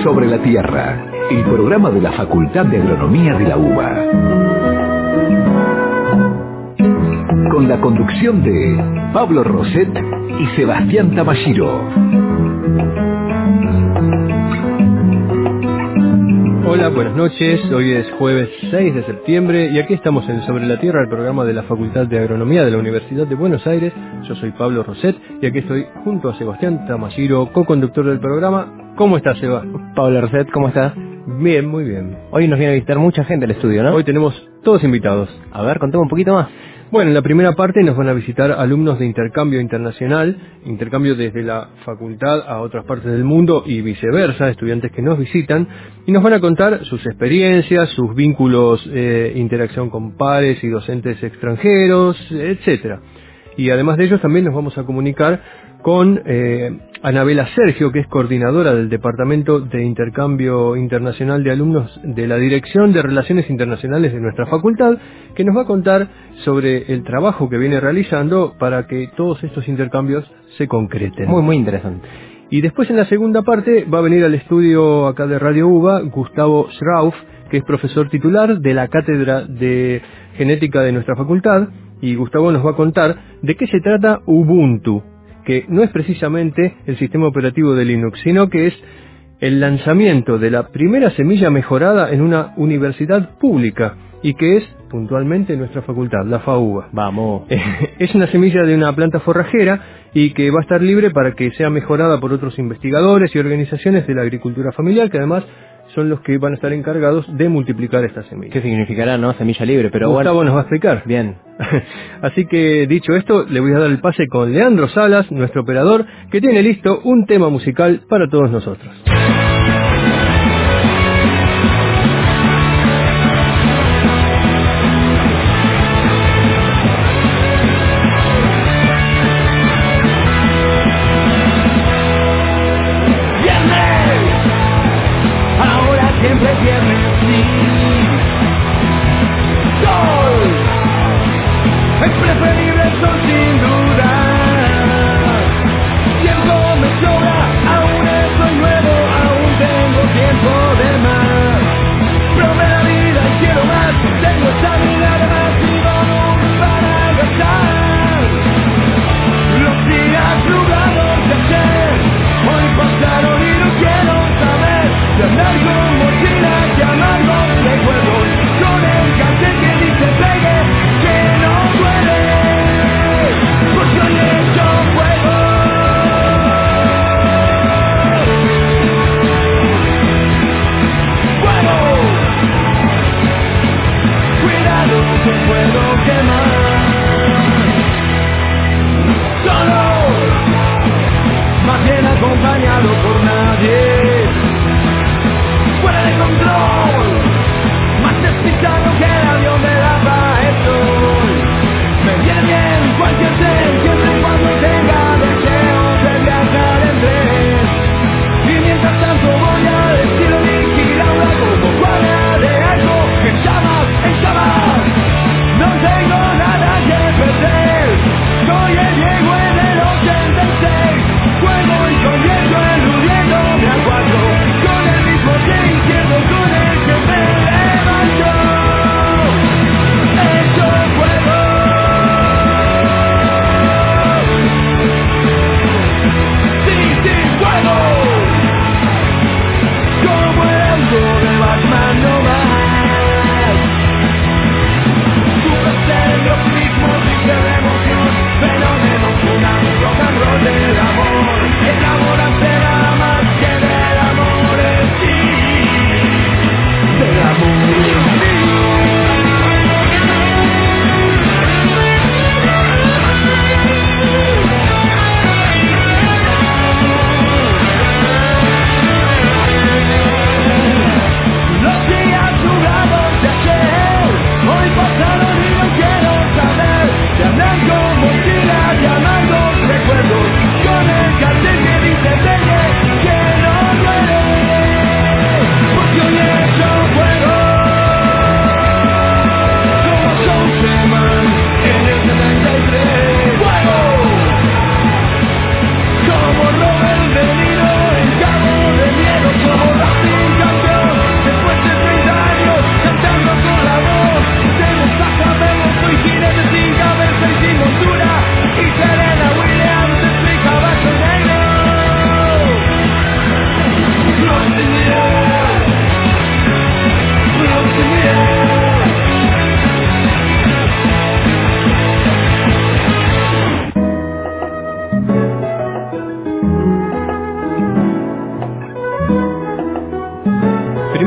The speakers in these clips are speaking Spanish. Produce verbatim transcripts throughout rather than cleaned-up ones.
Sobre la Tierra, el programa de la Facultad de Agronomía de la UBA. Con la conducción de Pablo Roset y Sebastián Tamashiro. Hola, buenas noches. Hoy es jueves seis de septiembre y aquí estamos en Sobre la Tierra, el programa de la Facultad de Agronomía de la Universidad de Buenos Aires. Yo soy Pablo Roset y aquí estoy junto a Sebastián Tamashiro, co-conductor del programa. ¿Cómo estás, Seba? Pablo Roset, ¿cómo estás? Bien, muy bien. Hoy nos viene a visitar mucha gente al estudio, ¿no? Hoy tenemos todos invitados. A ver, contame un poquito más. Bueno, en la primera parte nos van a visitar alumnos de intercambio internacional, intercambio desde la facultad a otras partes del mundo y viceversa, estudiantes que nos visitan, y nos van a contar sus experiencias, sus vínculos, eh, interacción con pares y docentes extranjeros, etcétera. Y además de ellos también nos vamos a comunicar con eh, Anabela Sergio, que es coordinadora del Departamento de Intercambio Internacional de Alumnos de la Dirección de Relaciones Internacionales de nuestra facultad, que nos va a contar sobre el trabajo que viene realizando para que todos estos intercambios se concreten. Muy, muy interesante. Y después en la segunda parte va a venir al estudio acá de Radio UBA Gustavo Schrauf, que es profesor titular de la Cátedra de Genética de nuestra facultad, y Gustavo nos va a contar de qué se trata Ubuntu, que no es precisamente el sistema operativo de Linux, sino que es el lanzamiento de la primera semilla mejorada en una universidad pública, y que es puntualmente nuestra facultad, la FAUBA. Vamos. Es una semilla de una planta forrajera y que va a estar libre para que sea mejorada por otros investigadores y organizaciones de la agricultura familiar, que además son los que van a estar encargados de multiplicar esta semilla. ¿Qué significará, no? Semilla libre, pero Gustavo bueno. nos va a explicar. Bien. Así que, dicho esto, le voy a dar el pase con Leandro Salas, nuestro operador, que tiene listo un tema musical para todos nosotros. Siempre viernes, sí. Sol, es preferible el sol sin duda. Tiempo me sobra, aún estoy nuevo, aún tengo tiempo de más. Probé la vida y quiero más, tengo esta vida de más y vamos para gastar. Los días nublados de ayer, hoy pasaron y no quiero saber de andar con mochila.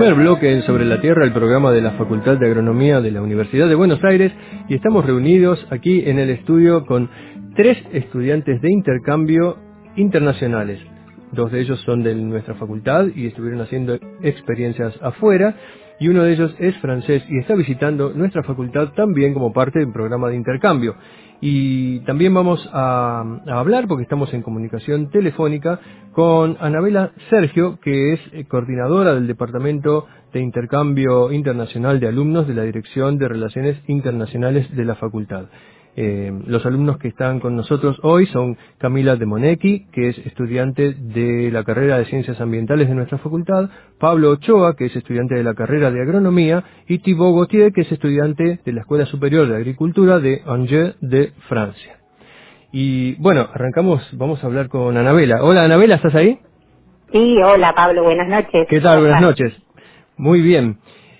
primer bloque en Sobre la Tierra, el programa de la Facultad de Agronomía de la Universidad de Buenos Aires, y estamos reunidos aquí en el estudio con tres estudiantes de intercambio internacionales. Dos de ellos son de nuestra facultad y estuvieron haciendo experiencias afuera, y uno de ellos es francés y está visitando nuestra facultad también como parte del programa de intercambio. Y también vamos a, a hablar, porque estamos en comunicación telefónica, con Anabela Sergio, que es coordinadora del Departamento de Intercambio Internacional de Alumnos de la Dirección de Relaciones Internacionales de la Facultad. Eh, los alumnos que están con nosotros hoy son Camila de Monecchi, que es estudiante de la carrera de Ciencias Ambientales de nuestra facultad, Pablo Ochoa, que es estudiante de la carrera de Agronomía, y Thibaut Gauthier, que es estudiante de la Escuela Superior de Agricultura de Angers de Francia. Y bueno, arrancamos, vamos a hablar con Anabela. Hola Anabela, ¿estás ahí? Sí, hola Pablo, buenas noches. ¿Qué tal? Buenas noches. Muy bien.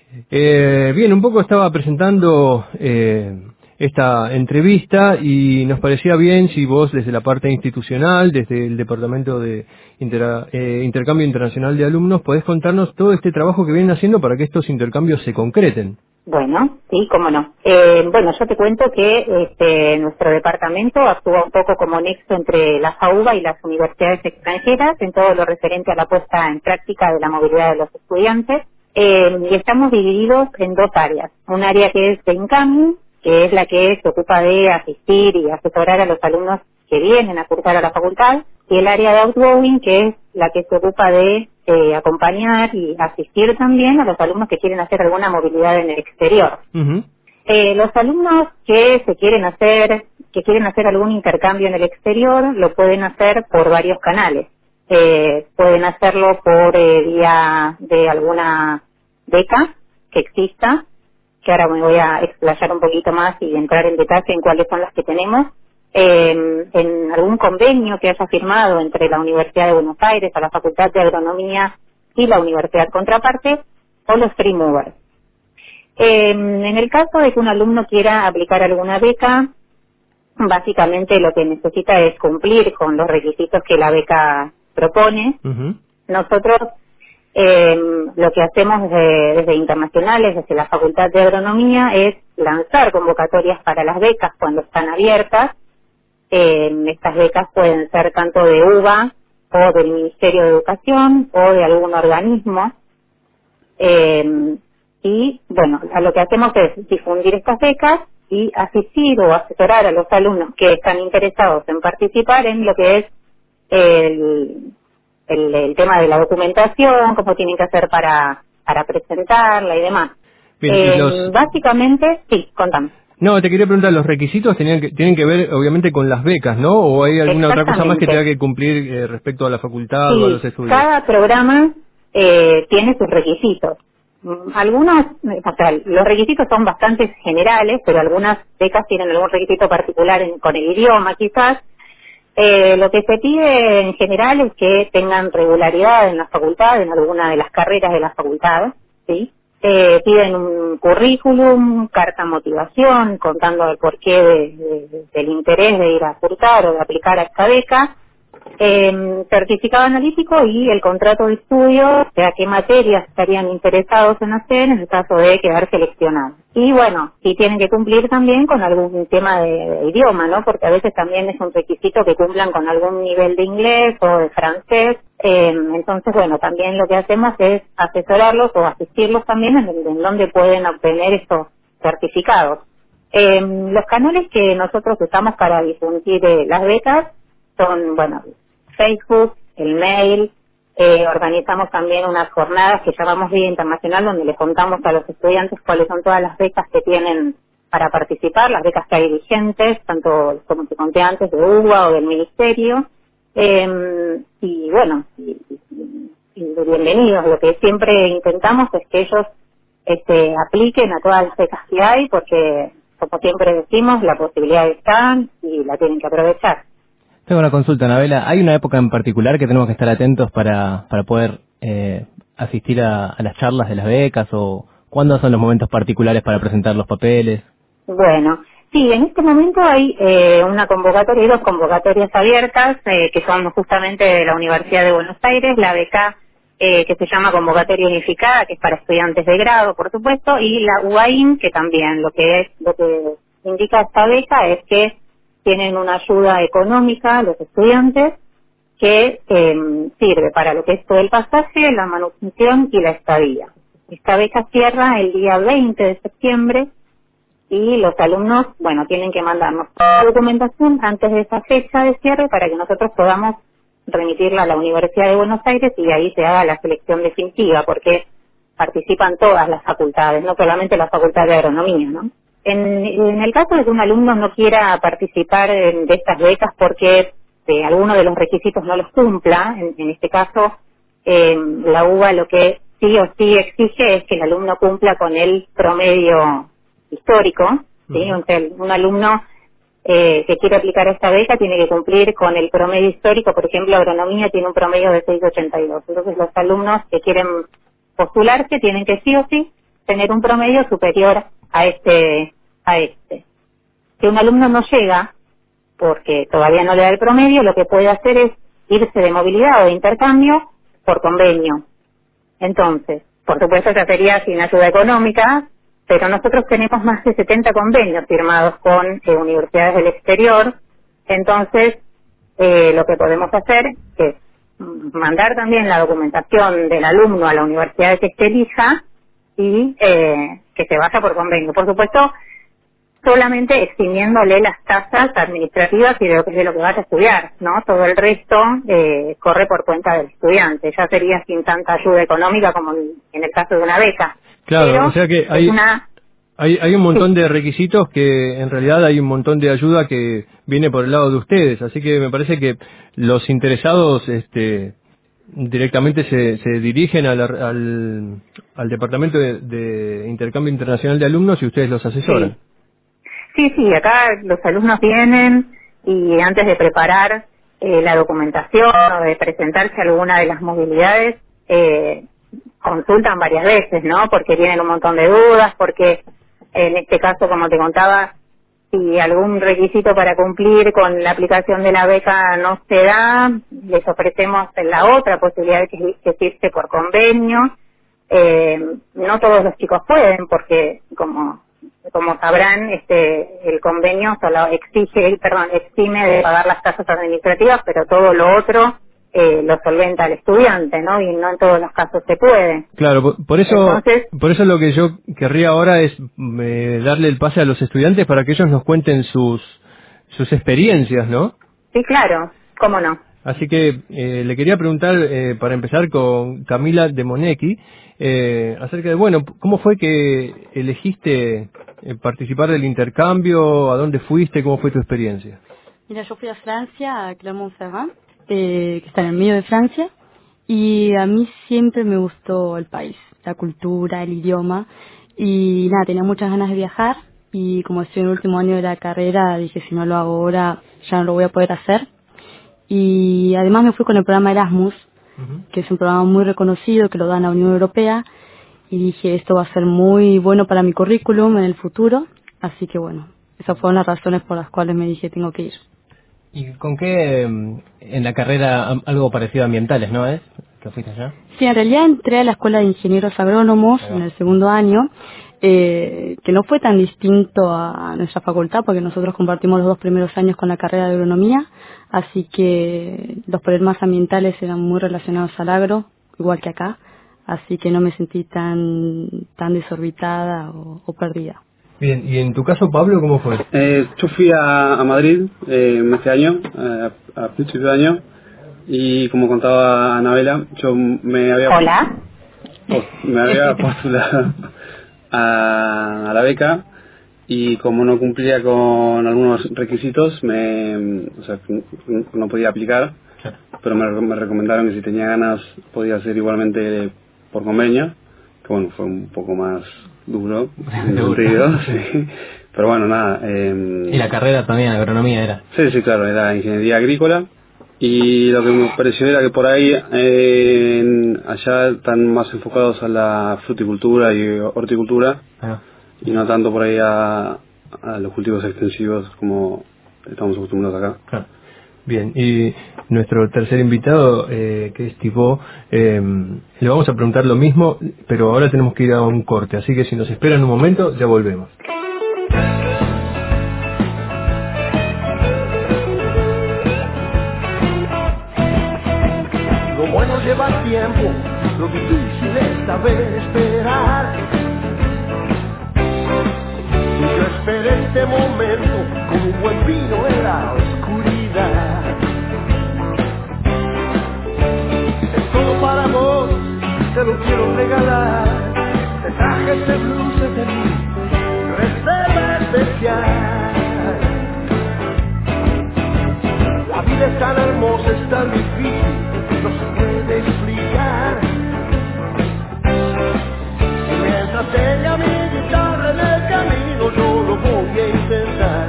Eh, bien, un poco estaba presentando eh, esta entrevista y nos parecía bien si vos desde la parte institucional, desde el Departamento de Inter, eh, Intercambio Internacional de Alumnos, podés contarnos todo este trabajo que vienen haciendo para que estos intercambios se concreten. Bueno, sí, cómo no. Eh, bueno, yo te cuento que este, nuestro departamento actúa un poco como nexo entre la FAUBA y las universidades extranjeras en todo lo referente a la puesta en práctica de la movilidad de los estudiantes. Eh, y estamos divididos en dos áreas. Un área que es de incoming, que es la que se ocupa de asistir y asesorar a los alumnos que vienen a cursar a la facultad, y el área de outgoing, que es la que se ocupa de eh, acompañar y asistir también a los alumnos que quieren hacer alguna movilidad en el exterior. Uh-huh. Eh, los alumnos que se quieren hacer, que quieren hacer algún intercambio en el exterior, lo pueden hacer por varios canales. Eh, pueden hacerlo por eh, vía de alguna beca que exista, que ahora me voy a explayar un poquito más y entrar en detalle en cuáles son las que tenemos, eh, en algún convenio que haya firmado entre la Universidad de Buenos Aires, a la Facultad de Agronomía y la Universidad Contraparte, o los free movers. Eh, en el caso de que un alumno quiera aplicar alguna beca, básicamente lo que necesita es cumplir con los requisitos que la beca propone. Uh-huh. Nosotros eh, lo que hacemos desde, desde internacionales, desde la Facultad de Agronomía, es lanzar convocatorias para las becas cuando están abiertas. Eh, estas becas pueden ser tanto de U B A o del Ministerio de Educación o de algún organismo. Eh, y bueno, a lo que hacemos es difundir estas becas y asistir o asesorar a los alumnos que están interesados en participar en lo que es el, el, el tema de la documentación, cómo tienen que hacer para, para presentarla y demás. Bien, eh, y los... Básicamente, sí, contame. No, te quería preguntar, ¿los requisitos tenían que, tienen que ver obviamente con las becas, ¿no? ¿O hay alguna otra cosa más que tenga que cumplir eh, respecto a la facultad sí, o a los estudios? Cada programa eh, tiene sus requisitos. Algunos, o sea, los requisitos son bastante generales, pero algunas becas tienen algún requisito particular en, con el idioma quizás. Eh, lo que se pide en general es que tengan regularidad en la facultad, en alguna de las carreras de la facultad, ¿sí? Eh, piden un currículum, carta motivación, contando el porqué de, de, del interés de ir a cursar o de aplicar a esta beca, eh, certificado analítico y el contrato de estudio, o sea, qué materias estarían interesados en hacer en el caso de quedar seleccionados. Y bueno, sí tienen que cumplir también con algún tema de, de idioma, ¿no? Porque a veces también es un requisito que cumplan con algún nivel de inglés o de francés. Eh, entonces, bueno, también lo que hacemos es asesorarlos o asistirlos también en, en donde pueden obtener estos certificados. Eh, los canales que nosotros usamos para difundir eh, las becas son, bueno, Facebook, el mail, eh, organizamos también unas jornadas que llamamos Día Internacional, donde les contamos a los estudiantes cuáles son todas las becas que tienen para participar, las becas que hay vigentes, tanto como te conté antes, de U B A o del Ministerio. Eh, y bueno, y, y, y bienvenidos. Lo que siempre intentamos es que ellos este, apliquen a todas las becas que hay, porque, como siempre decimos, la posibilidad está y la tienen que aprovechar. Tengo una consulta, Anabela. ¿Hay una época en particular que tenemos que estar atentos para, para poder eh, asistir a, a las charlas de las becas? ¿O cuándo son los momentos particulares para presentar los papeles? Bueno, sí, en este momento hay eh, una convocatoria y dos convocatorias abiertas eh, que son justamente de la Universidad de Buenos Aires, la beca eh, que se llama Convocatoria Unificada, que es para estudiantes de grado, por supuesto, y la U A I N, que también lo que es, lo que indica esta beca es que tienen una ayuda económica a los estudiantes que eh, sirve para lo que es todo el pasaje, la manutención y la estadía. Esta beca cierra el día veinte de septiembre y los alumnos, bueno, tienen que mandarnos toda la documentación antes de esa fecha de cierre para que nosotros podamos remitirla a la Universidad de Buenos Aires y ahí se haga la selección definitiva, porque participan todas las facultades, no solamente la Facultad de Agronomía, ¿no? En, en el caso de que un alumno no quiera participar en, de estas becas porque eh, alguno de los requisitos no los cumpla, en, en este caso eh, la U B A lo que sí o sí exige es que el alumno cumpla con el promedio histórico, ¿sí? Uh-huh. O sea, un alumno eh, que quiere aplicar esta beca tiene que cumplir con el promedio histórico. Por ejemplo, agronomía tiene un promedio de seis ochenta y dos. Entonces los alumnos que quieren postularse tienen que sí o sí tener un promedio superior a este a este. Si un alumno no llega porque todavía no le da el promedio, lo que puede hacer es irse de movilidad o de intercambio por convenio. Entonces, por supuesto, ya sería sin ayuda económica, pero nosotros tenemos más de setenta convenios firmados con eh, universidades del exterior. Entonces, eh, lo que podemos hacer es mandar también la documentación del alumno a la universidad que se elija y eh, que se vaya por convenio. Por supuesto, solamente eximiéndole las tasas administrativas y de lo que, de lo que vaya a estudiar, ¿no? Todo el resto eh, corre por cuenta del estudiante. Ya sería sin tanta ayuda económica como en, en el caso de una beca. Claro, Pero o sea que hay, una... hay hay un montón de requisitos que en realidad hay un montón de ayuda que viene por el lado de ustedes. Así que me parece que los interesados este directamente se, se dirigen al, al, al Departamento de, de Intercambio Internacional de Alumnos y ustedes los asesoran. Sí. Sí, sí, acá los alumnos vienen y antes de preparar eh, la documentación o de presentarse a alguna de las movilidades, eh, consultan varias veces, ¿no? Porque tienen un montón de dudas, porque en este caso, como te contaba, si algún requisito para cumplir con la aplicación de la beca no se da, les ofrecemos la otra posibilidad que es irse por convenio. Eh, no todos los chicos pueden, porque como... Como sabrán, este, el convenio solo exige, perdón, exime de pagar las tasas administrativas, pero todo lo otro eh, lo solventa el estudiante, ¿no? Y no en todos los casos se puede. Claro, por, por eso, Entonces, por eso lo que yo querría ahora es eh, darle el pase a los estudiantes para que ellos nos cuenten sus sus experiencias, ¿no? Sí, claro, cómo no. Así que eh, le quería preguntar, eh, para empezar, con Camila de Monecchi, eh, acerca de, bueno, ¿cómo fue que elegiste eh, participar del intercambio? ¿A dónde fuiste? ¿Cómo fue tu experiencia? Mira, yo fui a Francia, a Clermont-Ferrand, eh, que está en el medio de Francia, y a mí siempre me gustó el país, la cultura, el idioma, y nada, tenía muchas ganas de viajar, y como estoy en el último año de la carrera, dije, si no lo hago ahora, ya no lo voy a poder hacer. Y además me fui con el programa Erasmus, uh-huh. que es un programa muy reconocido, que lo da la Unión Europea, y dije, esto va a ser muy bueno para mi currículum en el futuro, así que bueno, esas fueron las razones por las cuales me dije, tengo que ir. ¿Y con qué en la carrera algo parecido a ambientales, no es? ¿Que fuiste allá? Sí, en realidad entré a la Escuela de Ingenieros Agrónomos en el segundo año, eh, que no fue tan distinto a nuestra facultad, porque nosotros compartimos los dos primeros años con la carrera de agronomía, así que los problemas ambientales eran muy relacionados al agro, igual que acá, así que no me sentí tan tan desorbitada o, o perdida. Bien, y en tu caso, Pablo, ¿cómo fue? Eh, yo fui a, a Madrid eh, este año, eh, a principio de año, y como contaba Anabela, yo me había... Hola. Oh, me había postulado a, a la beca, y como no cumplía con algunos requisitos, me, o sea, no podía aplicar, pero me, me recomendaron que si tenía ganas podía hacer igualmente por convenio, que bueno, fue un poco más duro en ese sentido, sí. Pero bueno, nada. Eh, ¿Y la carrera también, agronomía era? Sí, sí, claro, era ingeniería agrícola, y lo que me pareció era que por ahí, eh, en, allá están más enfocados a la fruticultura y horticultura, ah. y no tanto por ahí a, a los cultivos extensivos como estamos acostumbrados acá. Claro. Bien, y nuestro tercer invitado, eh, que es Thibaut, eh, le vamos a preguntar lo mismo, pero ahora tenemos que ir a un corte, así que si nos esperan un momento, ya volvemos. Lo bueno lleva tiempo, lo difícil es saber esperar. Y yo esperé este momento como un buen vino en la oscuridad. Es todo para vos, te lo quiero regalar. Te traje este blues de mí, reserva especial. La vida es tan hermosa, es tan difícil, no se puede explicar. Y mientras tenga mi guitarra en el camino, yo lo voy a intentar.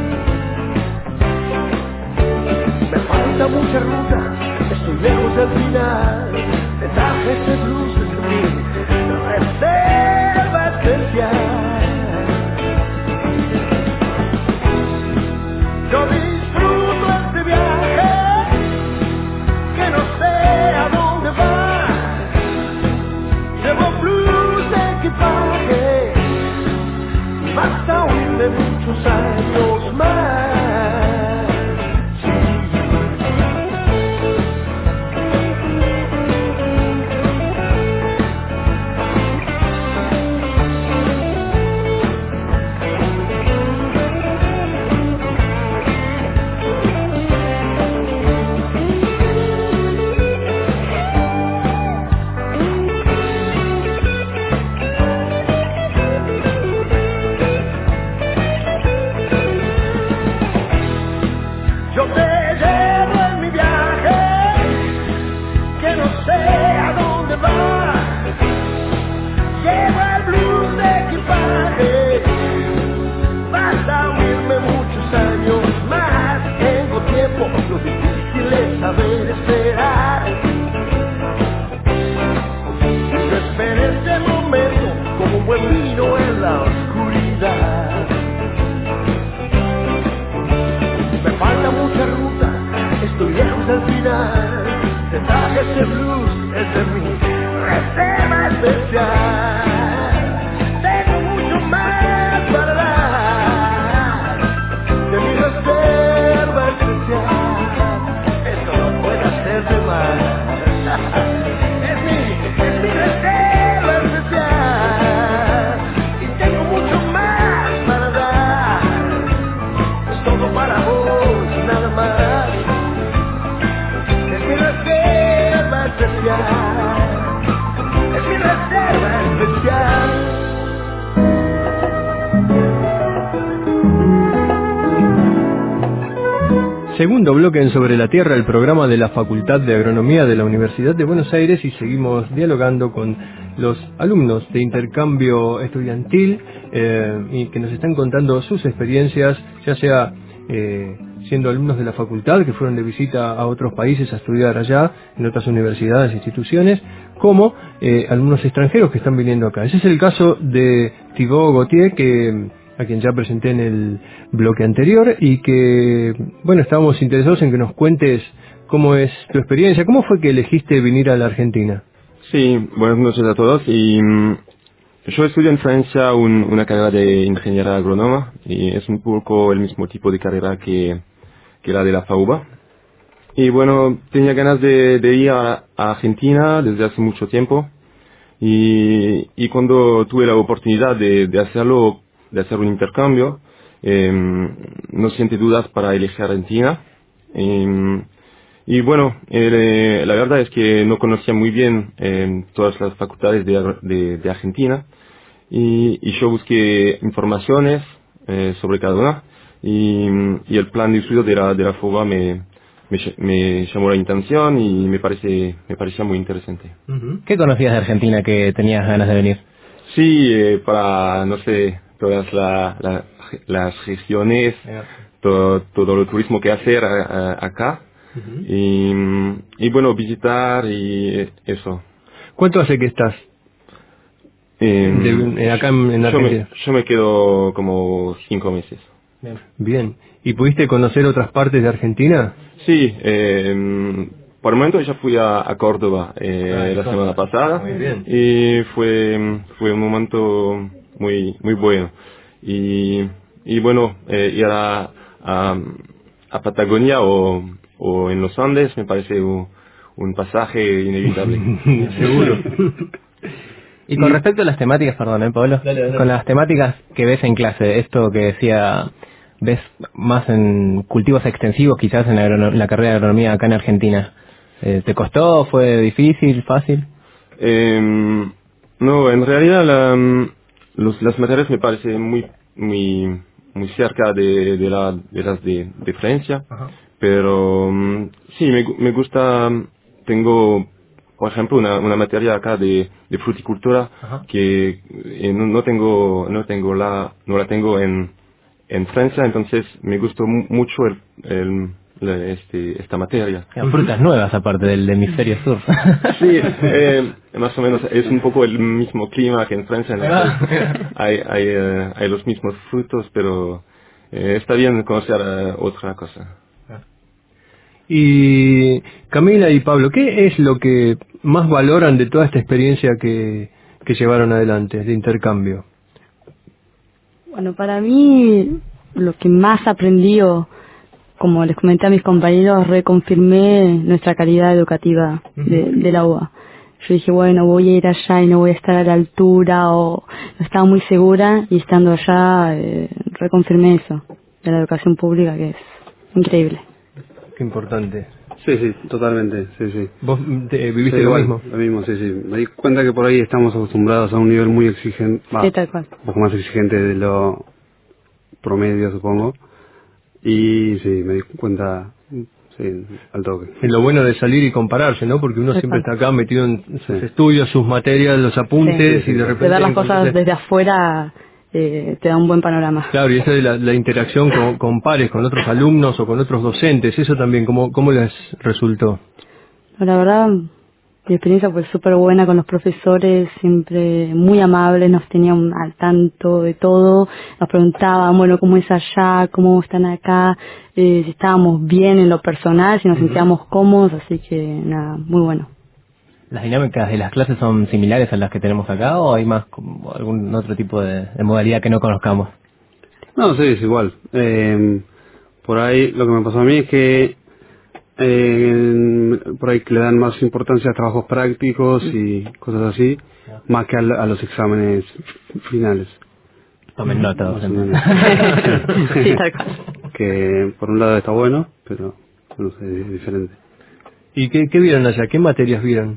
Me falta mucha ruta, estoy lejos del final. Te traje este blues de mí, reserva especial. Yo disfruto este viaje, que no sé a dónde va. Llevo blues de equipaje, basta oírme muchos años más. Segundo bloque en Sobre la Tierra, el programa de la Facultad de Agronomía de la Universidad de Buenos Aires, y seguimos dialogando con los alumnos de intercambio estudiantil eh, y que nos están contando sus experiencias, ya sea eh, siendo alumnos de la facultad que fueron de visita a otros países a estudiar allá, en otras universidades e instituciones, como eh, alumnos extranjeros que están viniendo acá. Ese es el caso de Thibaut Gautier, que a quien ya presenté en el bloque anterior, y que, bueno, estábamos interesados en que nos cuentes cómo es tu experiencia. ¿Cómo fue que elegiste venir a la Argentina? Sí, buenas noches a todos. Y um, yo estudio en Francia un, una carrera de ingeniera agrónoma, y es un poco el mismo tipo de carrera que, que la de la FAUBA. Y bueno, tenía ganas de, de ir a, a Argentina desde hace mucho tiempo, y, y cuando tuve la oportunidad de, de hacerlo, de hacer un intercambio, eh, no siente dudas para elegir Argentina. Eh, y bueno, eh, la verdad es que no conocía muy bien eh, todas las facultades de, de, de Argentina, y, y yo busqué informaciones eh, sobre cada una, y, y el plan de estudio de la, de la FAUBA me, me, me llamó la atención y me parece me parecía muy interesante. ¿Qué conocías de Argentina que tenías ganas de venir? Sí, eh, para, no sé, todas la, la, las regiones, yeah. todo, todo el turismo que hacer a, a, acá, uh-huh. y, y bueno, visitar y eso. ¿Cuánto hace que estás eh, de, acá en, en Argentina? Yo me, yo me quedo como cinco meses. Bien. Bien. ¿Y pudiste conocer otras partes de Argentina? Sí, eh, por el momento ya fui a, a Córdoba eh, ah, la semana pasada. Muy bien. Y fue, fue un momento muy, muy bueno. Y, y bueno, eh, ir a, a, a Patagonia o, o en los Andes me parece un, un pasaje inevitable. Seguro. Y con respecto a las temáticas, perdón, ¿eh, Pablo? Dale, dale. Con las temáticas que ves en clase, esto que decía, ves más en cultivos extensivos quizás en la, agrono- la carrera de agronomía acá en Argentina. Eh, ¿Te costó? ¿Fue difícil? ¿Fácil? Eh, no, en realidad la, los, las materias me parecen muy, muy, muy cerca de, de, la, de las de, de Francia, Ajá. pero mm, sí, me, gu- me gusta, tengo, por ejemplo, una, una materia acá de, de fruticultura Ajá. que eh, no, no tengo, no tengo la, no la tengo en, en Francia, entonces me gustó mu- mucho el, el, la- este, esta materia. Eran frutas nuevas aparte del hemisferio sur. Sí, eh, más o menos es un poco el mismo clima que en Francia, entonces hay, hay, eh, hay los mismos frutos, pero eh, está bien conocer eh, otra cosa. Y Camila y Pablo, ¿qué es lo que más valoran de toda esta experiencia que, que llevaron adelante, de intercambio? Bueno, para mí lo que más aprendí, o como les comenté a mis compañeros, reconfirmé nuestra calidad educativa de, de la U B A. Yo dije, bueno, voy a ir allá y no voy a estar a la altura, o no estaba muy segura, y estando allá eh, reconfirmé eso, de la educación pública, que es increíble. Qué importante. Sí, sí, totalmente, sí, sí. ¿Vos te- viviste Sí, lo igual, mismo? Lo mismo, sí, sí. Me di cuenta que por ahí estamos acostumbrados a un nivel muy exigente, Sí, tal cual. un poco más exigente de lo promedio, supongo. Y sí, me di cuenta, sí, al toque. Es lo bueno de salir y compararse, ¿no? Porque uno siempre está acá metido en sus Sí. estudios, sus materias, los apuntes, Sí. y de De repente... ver las cosas encontrarse- desde afuera eh, te da un buen panorama. Claro, y esa de la, la interacción con, con pares, con otros alumnos o con otros docentes, eso también, ¿cómo, cómo les resultó? La verdad, mi experiencia fue súper buena con los profesores, siempre muy amables, nos tenían al tanto de todo, nos preguntaban, bueno, cómo es allá, cómo están acá, eh, si estábamos bien en lo personal, si nos sentíamos cómodos, así que nada, muy bueno. ¿Las dinámicas de las clases son similares a las que tenemos acá o hay más como algún otro tipo de, de modalidad que no conozcamos? No, sí, es igual. Eh, por ahí lo que me pasó a mí es que eh, por ahí que le dan más importancia a trabajos prácticos y cosas así, más que a, a los exámenes finales. Tomen nota, Más o docente. menos. Sí, tal cual. Que por un lado está bueno, pero no sé, es diferente. ¿Y qué, qué vieron allá? ¿Qué materias vieron?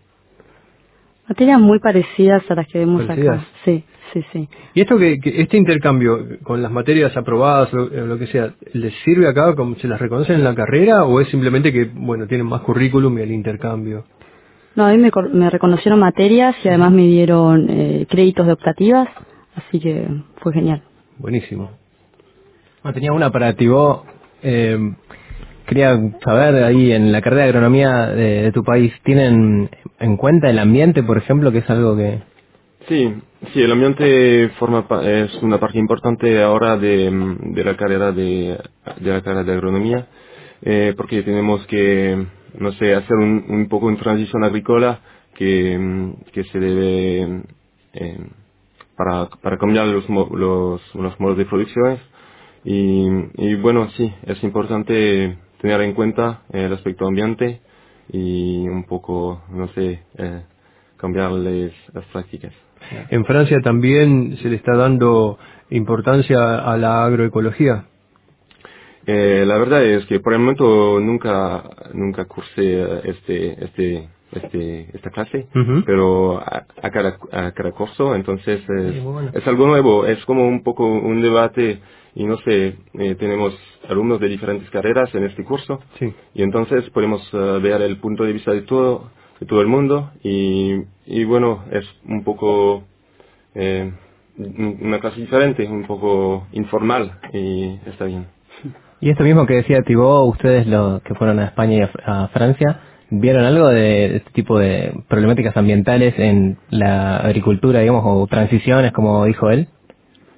Materias muy parecidas a las que vemos ¿Parecidas? acá. Sí, sí, sí. ¿Y esto que, que este intercambio con las materias aprobadas o lo, lo que sea, les sirve acá, como se las reconocen en la carrera, o es simplemente que, bueno, tienen más currículum y el intercambio? No, a mí me, cor- me reconocieron materias y además me dieron eh, créditos de optativas, así que fue genial. Buenísimo. Bueno, tenía una para ti, vos, eh, quería saber ahí en la carrera de agronomía de, de tu país, ¿tienen en cuenta el ambiente, por ejemplo, que es algo que... Sí, sí, el ambiente forma pa- es una parte importante ahora de, de la carrera de, de la carrera de agronomía, eh, porque tenemos que, no sé, hacer un, un poco una transición agrícola que, mm, que se debe eh, para, para cambiar los, mo- los, los modos de producción. Y, y bueno, sí, es importante tener en cuenta el aspecto ambiente y un poco, no sé, eh, cambiarles las prácticas. ¿En Francia también se le está dando importancia a la agroecología? Eh, la verdad es que por el momento nunca nunca cursé eh, este este este esta clase, Ujú. pero a, a cada a cada curso, entonces es, Sí, muy bueno. es algo nuevo, es como un poco un debate y no sé, eh, tenemos alumnos de diferentes carreras en este curso Sí. y entonces podemos eh, ver el punto de vista de todo de todo el mundo y y bueno, es un poco eh, una clase diferente, un poco informal y está bien. Y esto mismo que decía Thibaut, ustedes los que fueron a España y a, Fr- a Francia, ¿vieron algo de este tipo de problemáticas ambientales en la agricultura, digamos, o transiciones, como dijo él?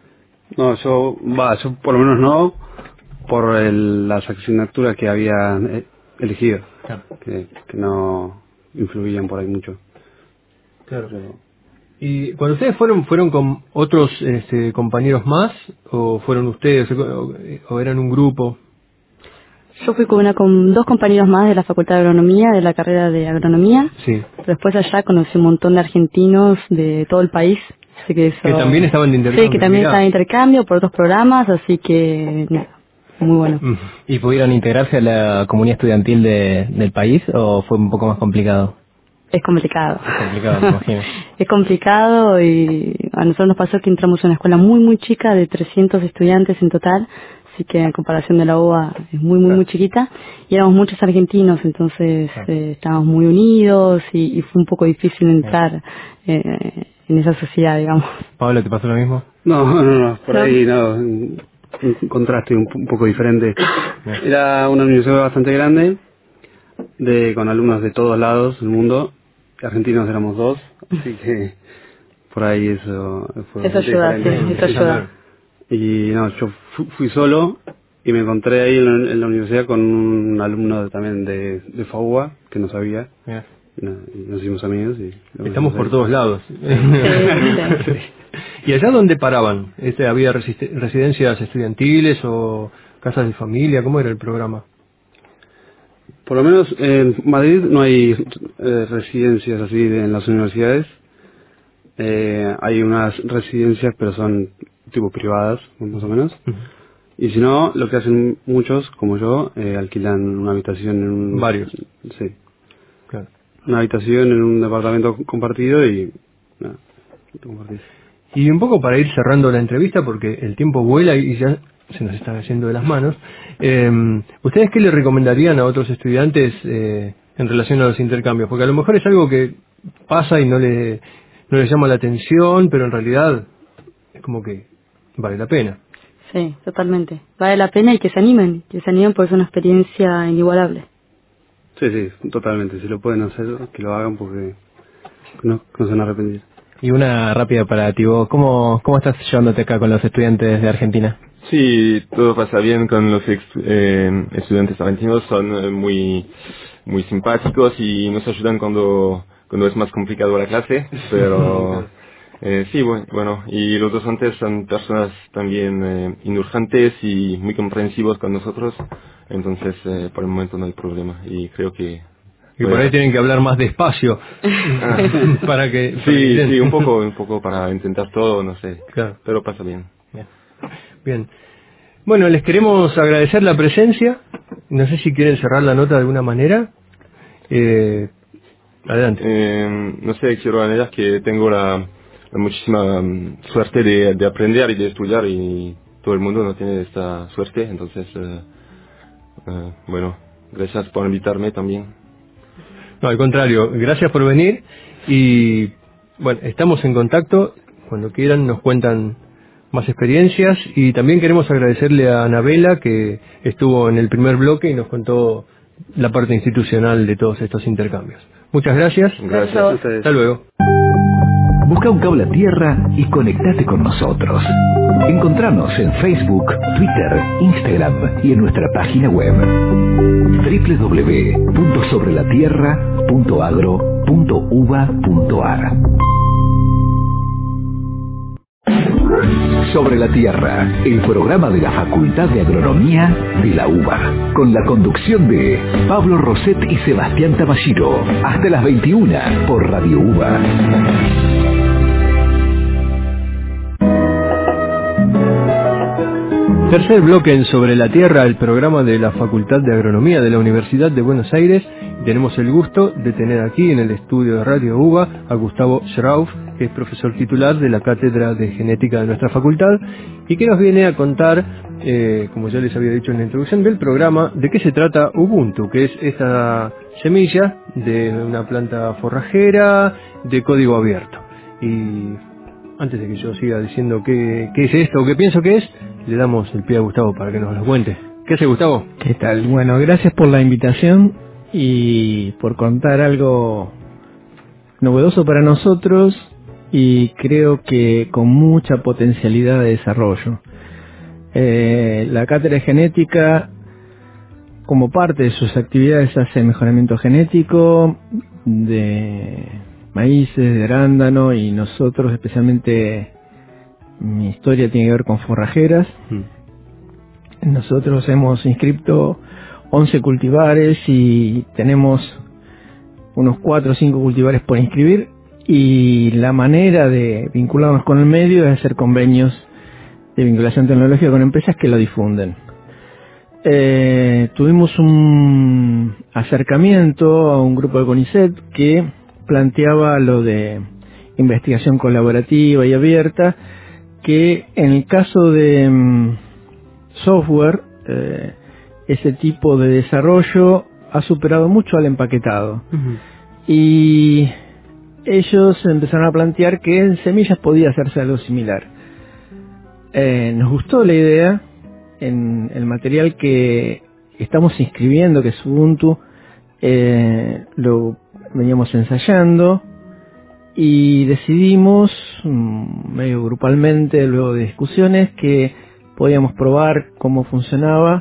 No, yo, va, yo por lo menos no, por el, las asignaturas que había eh, elegido, Claro. que, que no influían por ahí mucho. Claro. Pero, ¿Y cuando ustedes fueron, fueron con otros este, compañeros más o fueron ustedes o, o eran un grupo? Yo fui con, una, con dos compañeros más de la Facultad de Agronomía, de la carrera de Agronomía. Sí. Después allá conocí un montón de argentinos de todo el país. Así que, eso, Que también estaban de intercambio. Sí, que también mirá. estaban de intercambio por otros programas, así que nada, muy bueno. Mm. ¿Y pudieron integrarse a la comunidad estudiantil de, del país o fue un poco más complicado? Es complicado. Es complicado, me imagino. Es complicado y a nosotros nos pasó que entramos en una escuela muy, muy chica de trescientos estudiantes en total. Así que en comparación de la U B A es muy, muy, muy chiquita. Y éramos muchos argentinos, entonces eh, estábamos muy unidos y, y fue un poco difícil entrar eh, en esa sociedad, digamos. Pablo, ¿te pasó lo mismo? no, no, no, por ¿No? ahí no, un, un contraste un, un poco diferente. Era una universidad bastante grande, de con alumnos de todos lados del mundo, argentinos éramos dos, así que por ahí eso fue Eso bastante ayuda, diferente. sí, eso ayuda. Y no, yo fu- fui solo y me encontré ahí en la, en la universidad con un alumno de- también de, de F A U B A que no sabía. Mira. Y, no- y nos hicimos amigos. Y Estamos por todos lados. sí. ¿Y allá dónde paraban? Este, ¿Había resiste- residencias estudiantiles o casas de familia? ¿Cómo era el programa? Por lo menos en Madrid no hay eh, residencias así de- en las universidades. Eh, hay unas residencias, pero son tipo privadas, más o menos. Y si no, lo que hacen muchos, como yo, eh, alquilan una habitación en un... Varios. Sí. Claro. Una habitación en un departamento compartido y... nada, compartido. Y un poco para ir cerrando la entrevista, porque el tiempo vuela y ya se nos está yendo de las manos. Eh, ¿Ustedes qué le recomendarían a otros estudiantes eh, en relación a los intercambios? Porque a lo mejor es algo que pasa y no le, no les llama la atención, pero en realidad es como que vale la pena. Sí, totalmente. Vale la pena y que se animen, que se animen porque es una experiencia inigualable. Sí, sí, totalmente. Si lo pueden hacer, que lo hagan porque no, no se van a arrepentir. Y una rápida para ti, vos, ¿cómo, cómo estás llevándote acá con los estudiantes de Argentina? Sí, todo pasa bien con los ex, eh, estudiantes argentinos, son eh, muy muy simpáticos y nos ayudan cuando cuando es más complicado la clase, pero eh, sí, bueno, bueno, y los docentes son personas también eh, indulgentes y muy comprensivos con nosotros, entonces eh, por el momento no hay problema y creo que... Y por ahí tienen que hablar más despacio para que... para Sí, que- sí, un poco, un poco para intentar todo, no sé, Claro. pero pasa bien. Bien. Bueno, les queremos agradecer la presencia. No sé si quieren cerrar la nota de alguna manera. Eh, adelante. Eh, no sé, quiero añadir que tengo la, la muchísima mm, suerte de, de aprender y de estudiar y todo el mundo no tiene esta suerte, entonces, eh, eh, bueno, gracias por invitarme también. No, al contrario, gracias por venir y bueno, estamos en contacto. Cuando quieran nos cuentan más experiencias y también queremos agradecerle a Anabela que estuvo en el primer bloque y nos contó la parte institucional de todos estos intercambios. Muchas gracias. Gracias. A ustedes. Hasta luego. Busca un cable a tierra y conectate con nosotros. Encontrarnos en Facebook, Twitter, Instagram y en nuestra página web doble u doble u doble u punto sobre la tierra punto agro punto uva punto ar. Sobre la Tierra, el programa de la Facultad de Agronomía de la U B A, con la conducción de Pablo Roset y Sebastián Tamashiro, hasta las veintiuna por Radio U B A. Tercer bloque en Sobre la Tierra, el programa de la Facultad de Agronomía de la Universidad de Buenos Aires. Tenemos el gusto de tener aquí en el estudio de Radio U B A a Gustavo Schrauf, que es profesor titular de la Cátedra de Genética de nuestra facultad y que nos viene a contar, eh, como ya les había dicho en la introducción del programa, de qué se trata Ubuntu, que es esta semilla de una planta forrajera de código abierto. Y antes de que yo siga diciendo qué, qué es esto o qué pienso que es, le damos el pie a Gustavo para que nos lo cuente. ¿Qué hace, Gustavo? ¿Qué tal? Bueno, gracias por la invitación y por contar algo novedoso para nosotros y creo que con mucha potencialidad de desarrollo. Eh, la cátedra de genética, como parte de sus actividades, hace mejoramiento genético de maíces, de arándano, y nosotros, especialmente mi historia tiene que ver con forrajeras. Mm. Nosotros hemos inscrito once cultivares y tenemos unos cuatro o cinco cultivares por inscribir, y la manera de vincularnos con el medio es hacer convenios de vinculación tecnológica con empresas que lo difunden. Eh, tuvimos un acercamiento a un grupo de CONICET que planteaba lo de investigación colaborativa y abierta, que en el caso de um, software, eh, ese tipo de desarrollo ha superado mucho al empaquetado. Uh-huh. Y ellos empezaron a plantear que en semillas podía hacerse algo similar. Eh, nos gustó la idea. En el material que estamos inscribiendo, que es Ubuntu, eh, lo veníamos ensayando y decidimos, medio grupalmente, luego de discusiones, que podíamos probar cómo funcionaba,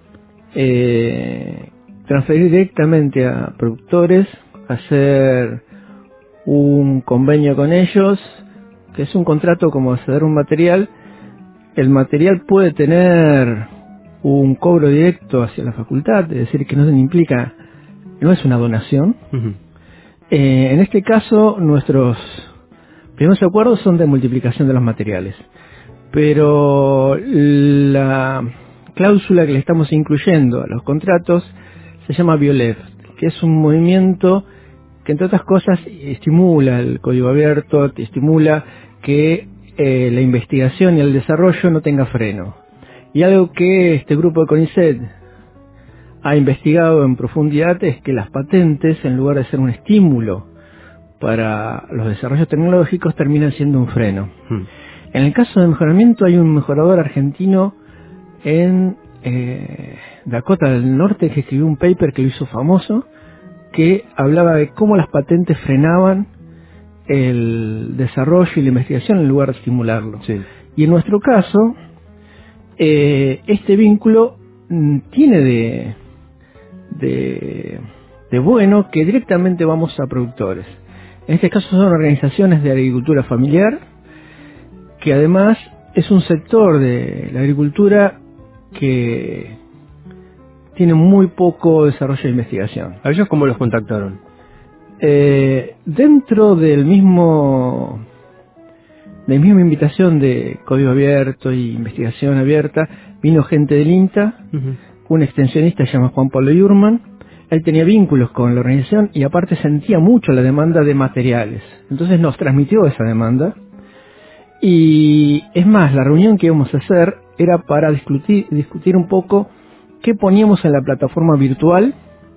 eh, transferir directamente a productores, hacer un convenio con ellos, que es un contrato como acceder a un material. El material puede tener un cobro directo hacia la facultad, es decir, que no implica, no es una donación. Uh-huh. Eh, en este caso, nuestros primeros acuerdos son de multiplicación de los materiales, pero la cláusula que le estamos incluyendo a los contratos se llama BioLeft, que es un movimiento que, entre otras cosas, estimula el código abierto, estimula que Eh, la investigación y el desarrollo no tenga freno. Y algo que este grupo de CONICET ha investigado en profundidad es que las patentes, en lugar de ser un estímulo para los desarrollos tecnológicos, terminan siendo un freno. Hmm. En el caso de mejoramiento, hay un mejorador argentino en eh, Dakota del Norte que escribió un paper que lo hizo famoso, que hablaba de cómo las patentes frenaban el desarrollo y la investigación en lugar de estimularlo. Sí. Y en nuestro caso, eh, este vínculo mm, tiene de, de, de bueno que directamente vamos a productores. En este caso son organizaciones de agricultura familiar, que además es un sector de la agricultura que tiene muy poco desarrollo de investigación. ¿A ellos cómo los contactaron? Eh, dentro del mismo de la misma invitación de código abierto y investigación abierta, vino gente del INTA, uh-huh. un extensionista se llama Juan Pablo Yurman. Él tenía vínculos con la organización y aparte sentía mucho la demanda de materiales, entonces nos transmitió esa demanda. Y es más, la reunión que íbamos a hacer era para discutir, discutir un poco qué poníamos en la plataforma virtual,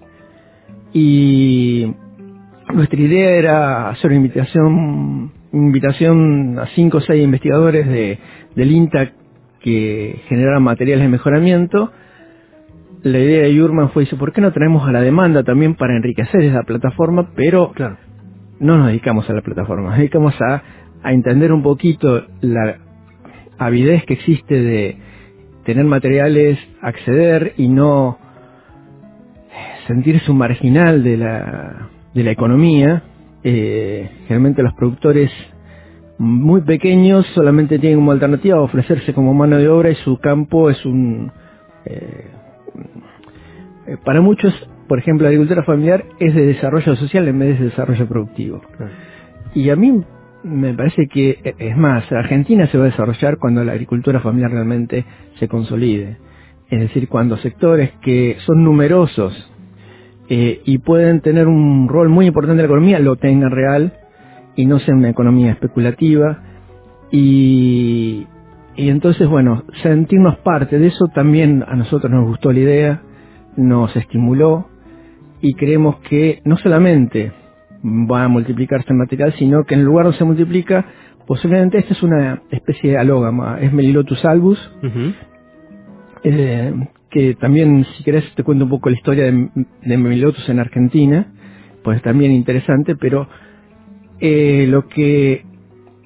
y nuestra idea era hacer una invitación, invitación a cinco o seis investigadores de, del INTA que generaran materiales de mejoramiento. La idea de Yurman fue, dice, ¿por qué no traemos a la demanda también para enriquecer esa plataforma? Pero claro, no nos dedicamos a la plataforma, nos dedicamos a, a entender un poquito la avidez que existe de tener materiales, acceder y no sentirse un marginal de la de la economía. Eh, generalmente los productores muy pequeños solamente tienen como alternativa ofrecerse como mano de obra, y su campo es un eh, para muchos, por ejemplo, la agricultura familiar es de desarrollo social en vez de desarrollo productivo. Claro. Y a mí me parece que, es más, Argentina se va a desarrollar cuando la agricultura familiar realmente se consolide, es decir, cuando sectores que son numerosos Eh, y pueden tener un rol muy importante en la economía, lo tengan real y no sea una economía especulativa. Y, y entonces, bueno, sentirnos parte de eso también a nosotros nos gustó la idea, nos estimuló, y creemos que no solamente va a multiplicarse el material, sino que en el lugar donde se multiplica, posiblemente esta es una especie de alógama, es Melilotus albus, uh-huh. eh, que también, si querés, te cuento un poco la historia de, de Melilotus en Argentina, pues también interesante, pero eh, lo que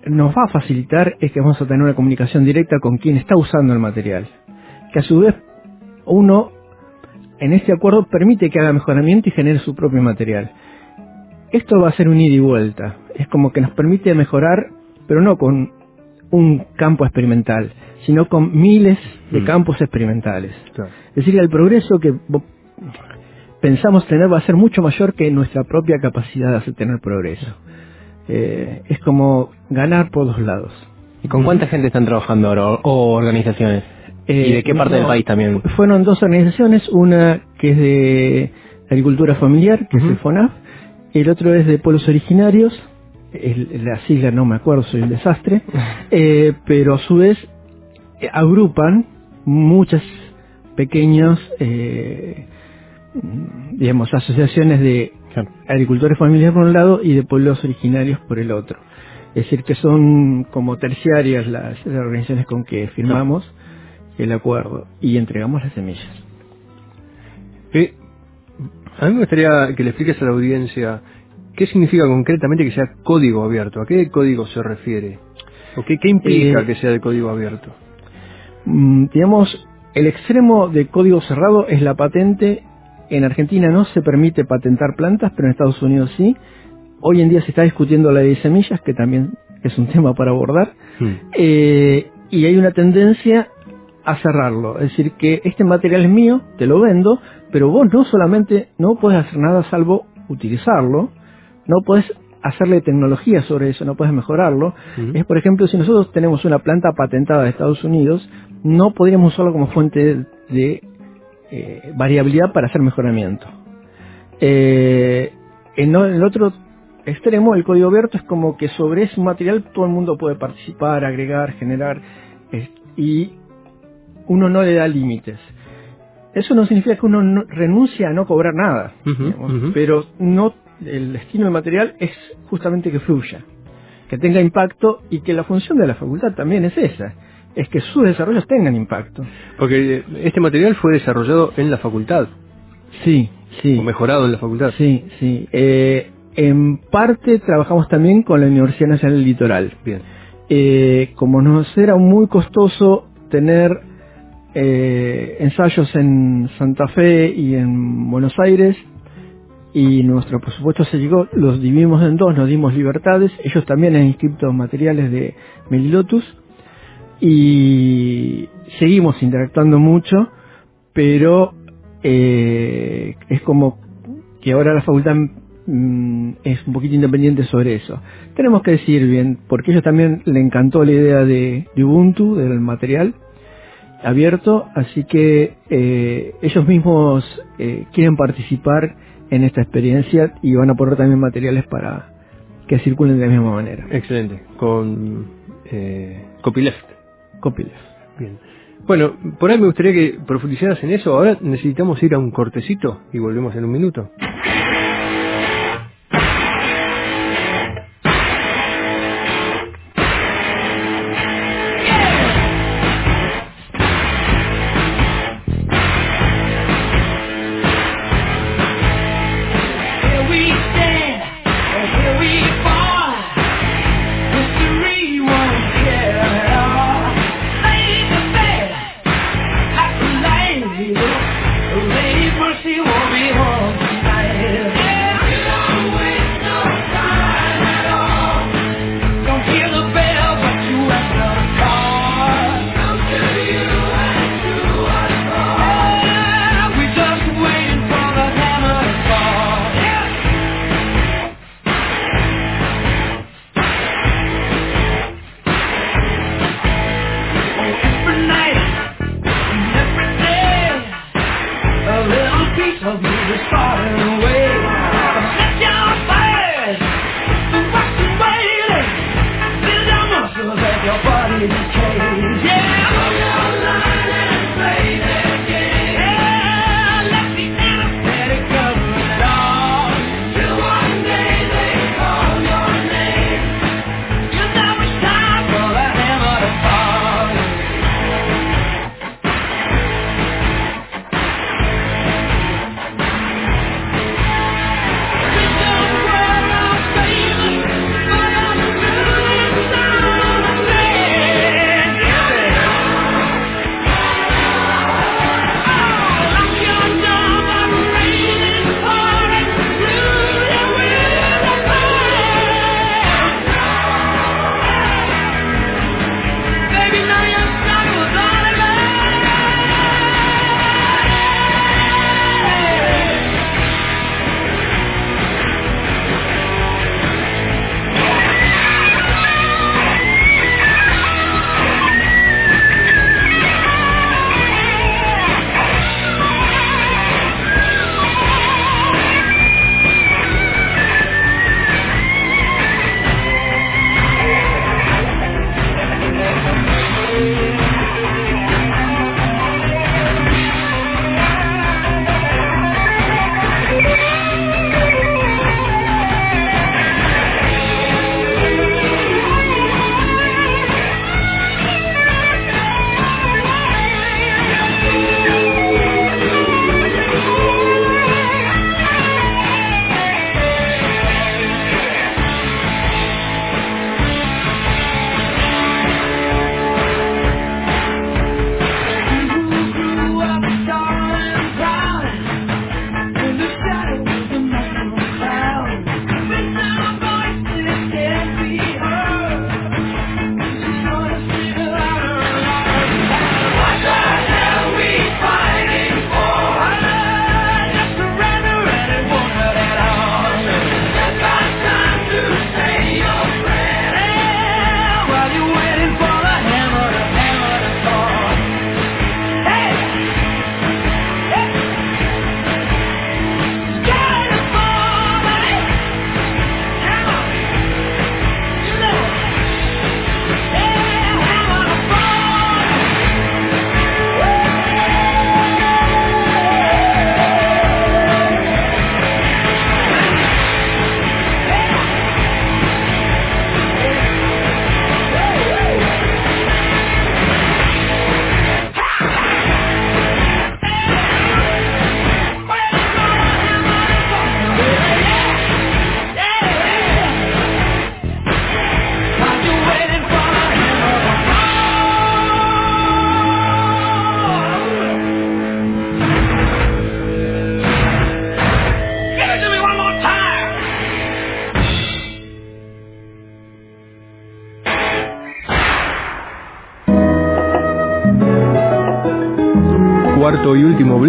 nos va a facilitar es que vamos a tener una comunicación directa con quien está usando el material, que a su vez uno en este acuerdo permite que haga mejoramiento y genere su propio material. Esto va a ser un ida y vuelta, es como que nos permite mejorar, pero no con un campo experimental, sino con miles de mm. campos experimentales. Claro. Es decir, el progreso que pensamos tener va a ser mucho mayor que nuestra propia capacidad de hacer tener progreso. Eh, es como ganar por dos lados. ¿Y con cuánta gente están trabajando ahora, o organizaciones? Eh, ¿Y de qué parte no, del país también? Fueron dos organizaciones, una que es de agricultura familiar, que uh-huh. es el FONAF, el otro es de pueblos originarios, el, la sigla no me acuerdo, soy un desastre, eh, pero a su vez eh, agrupan muchas pequeñas, eh, digamos, asociaciones de claro. agricultores familiares por un lado y de pueblos originarios por el otro. Es decir, que son como terciarias las, las organizaciones con que firmamos claro. el acuerdo y entregamos las semillas. Eh, a mí me gustaría que le expliques a la audiencia qué significa concretamente que sea código abierto. ¿A qué código se refiere? ¿O qué, qué implica eh, que sea de código abierto? Mm, digamos, el extremo de código cerrado es la patente. En Argentina no se permite patentar plantas, pero en Estados Unidos sí. Hoy en día se está discutiendo la ley de semillas, que también es un tema para abordar. Hmm. Eh, y hay una tendencia a cerrarlo. Es decir, que este material es mío, te lo vendo, pero vos no solamente no puedes hacer nada salvo utilizarlo, no puedes hacerle tecnología sobre eso, no puedes mejorarlo. Uh-huh. Es, por ejemplo, si nosotros tenemos una planta patentada de Estados Unidos, no podríamos usarlo como fuente de eh, variabilidad para hacer mejoramiento. Eh, en el otro extremo, el código abierto es como que sobre ese material todo el mundo puede participar, agregar, generar, eh, y uno no le da límites. Eso no significa que uno no, renuncia a no cobrar nada, uh-huh, uh-huh. pero no, el destino del material es justamente que fluya, que tenga impacto, y que la función de la facultad también es esa, es que sus desarrollos tengan impacto. Porque este material fue desarrollado en la facultad. Sí, sí. O mejorado en la facultad. Sí, sí. Eh, en parte trabajamos también con la Universidad Nacional del Litoral. Bien. Eh, como nos era muy costoso tener Eh, ensayos en Santa Fe y en Buenos Aires, y nuestro presupuesto se llegó, los dividimos en dos, nos dimos libertades, ellos también han inscrito materiales de Melilotus, y seguimos interactuando mucho, pero eh, es como que ahora la facultad mm, es un poquito independiente sobre eso. Tenemos que decidir bien, porque a ellos también le encantó la idea de, de Ubuntu, del material abierto, así que eh, ellos mismos eh, quieren participar en esta experiencia y van a poner también materiales para que circulen de la misma manera. Excelente, con eh, copyleft. Copyleft. Bien. Bueno, por ahí me gustaría que profundizaras en eso. Ahora necesitamos ir a un cortecito y volvemos en un minuto. She won't be home tonight.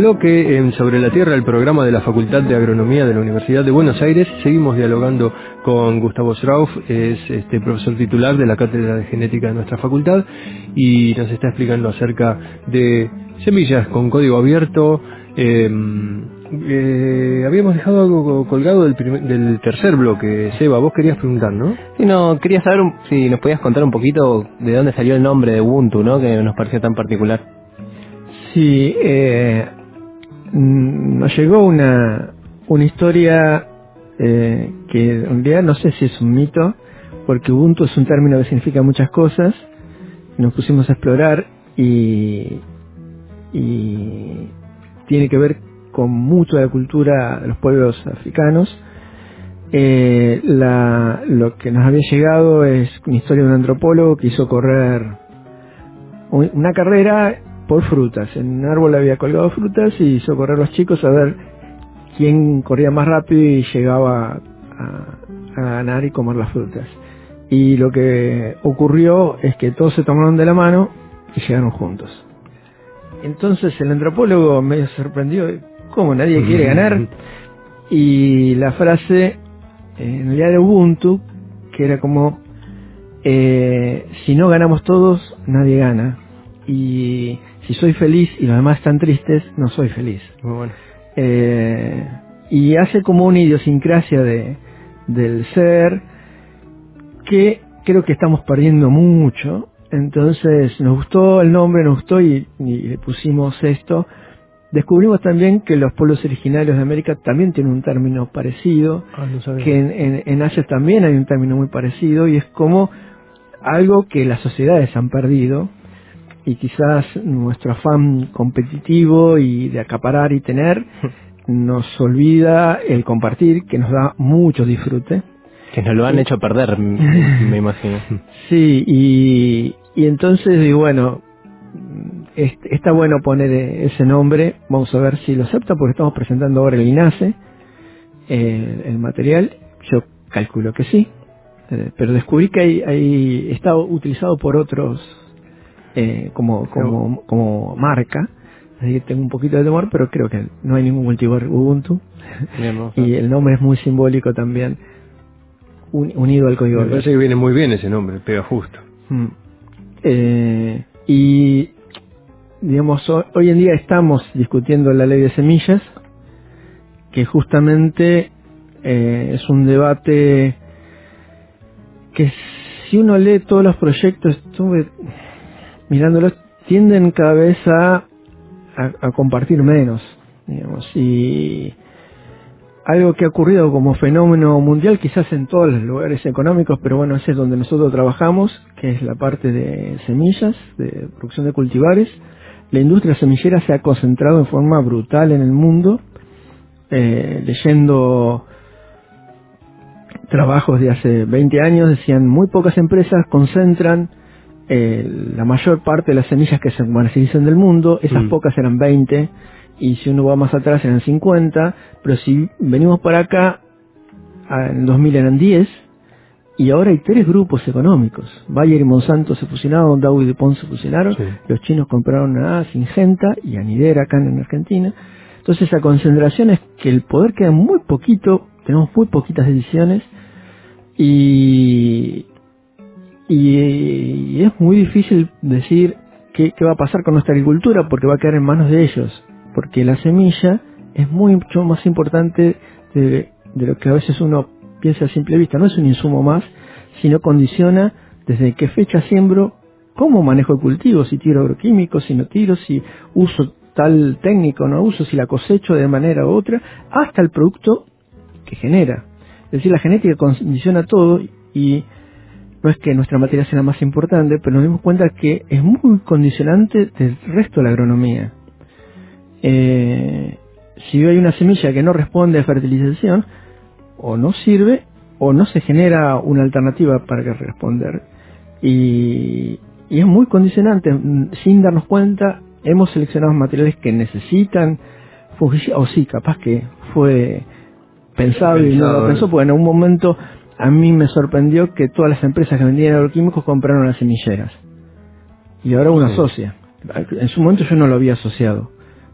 bloque en Sobre la Tierra, el programa de la Facultad de Agronomía de la Universidad de Buenos Aires. Seguimos dialogando con Gustavo Strauff, es este profesor titular de la Cátedra de Genética de nuestra facultad y nos está explicando acerca de semillas con código abierto. Eh, eh, habíamos dejado algo colgado del, primer, del tercer bloque. Seba, vos querías preguntar, ¿no? Sí, no, quería saber un, si nos podías contar un poquito de dónde salió el nombre de Ubuntu, ¿no? Que nos pareció tan particular. Sí, eh, nos llegó una, una historia eh, que en realidad no sé si es un mito, porque Ubuntu es un término que significa muchas cosas. Nos pusimos a explorar y, y tiene que ver con mucho de la cultura de los pueblos africanos. Eh, la, lo que nos había llegado es una historia de un antropólogo que hizo correr una carrera por frutas. En un árbol había colgado frutas y hizo correr a los chicos a ver quién corría más rápido y llegaba a, a ganar y comer las frutas. Y lo que ocurrió es que todos se tomaron de la mano y llegaron juntos. Entonces el antropólogo medio sorprendió, ¿cómo nadie quiere ganar? Y la frase en realidad era Ubuntu, que era como, eh, si no ganamos todos, nadie gana. Y si soy feliz y los demás están tristes, no soy feliz. Muy bueno. Eh, y hace como una idiosincrasia de, del ser que creo que estamos perdiendo mucho. Entonces nos gustó el nombre, nos gustó y, y le pusimos esto. Descubrimos también que los pueblos originarios de América también tienen un término parecido, ah, no que en, en, en Asia también hay un término muy parecido, y es como algo que las sociedades han perdido, y quizás nuestro afán competitivo y de acaparar y tener nos olvida el compartir, que nos da mucho disfrute. Que nos lo han hecho perder, me imagino. Sí, y, y entonces, y bueno, es, está bueno poner ese nombre. Vamos a ver si lo acepta, porque estamos presentando ahora el INASE, eh, el material. Yo calculo que sí, eh, pero descubrí que hay, hay, está utilizado por otros eh, como, como, como marca. Así que tengo un poquito de temor, pero creo que no hay ningún cultivar Ubuntu. Bien, y el nombre es muy simbólico también, unido al código. Me parece que viene muy bien ese nombre, pega justo. Mm. Eh, y digamos, hoy, hoy en día estamos discutiendo la ley de semillas, que justamente eh, es un debate que, si uno lee todos los proyectos, estuve mirándolos, tienden cada vez a, a, a compartir menos, digamos, y algo que ha ocurrido como fenómeno mundial, quizás en todos los lugares económicos, pero bueno, ese es donde nosotros trabajamos, que es la parte de semillas, de producción de cultivares. La industria semillera se ha concentrado en forma brutal en el mundo. Eh, leyendo trabajos de hace veinte años, decían, muy pocas empresas concentran eh, la mayor parte de las semillas que se comercializan del mundo. Esas mm. pocas eran veinte, y si uno va más atrás eran cincuenta, pero si venimos para acá, en dos mil eran diez, y ahora hay tres grupos económicos. Bayer y Monsanto se fusionaron, Dow y DuPont se fusionaron, sí. Los chinos compraron a Syngenta y a Nidera acá en Argentina. Entonces esa concentración es que el poder queda muy poquito, tenemos muy poquitas decisiones, y, y, y es muy difícil decir qué, qué va a pasar con nuestra agricultura, porque va a quedar en manos de ellos. Porque la semilla es mucho más importante de, de lo que a veces uno piensa a simple vista. No es un insumo más, sino condiciona desde qué fecha siembro, cómo manejo el cultivo, si tiro agroquímicos, si no tiro, si uso tal técnico o no uso, si la cosecho de manera u otra, hasta el producto que genera. Es decir, la genética condiciona todo, y no es que nuestra materia sea la más importante, pero nos dimos cuenta que es muy condicionante del resto de la agronomía. Eh, si hay una semilla que no responde a fertilización, o no sirve, o no se genera una alternativa para que responder. Y, y es muy condicionante. Sin darnos cuenta, hemos seleccionado materiales que necesitan fungicida, o sí, capaz que fue pensado, pensado y no lo pensó, porque en un momento a mí me sorprendió que todas las empresas que vendían agroquímicos compraron las semilleras. Y ahora uno sí. asocia. En su momento yo no lo había asociado.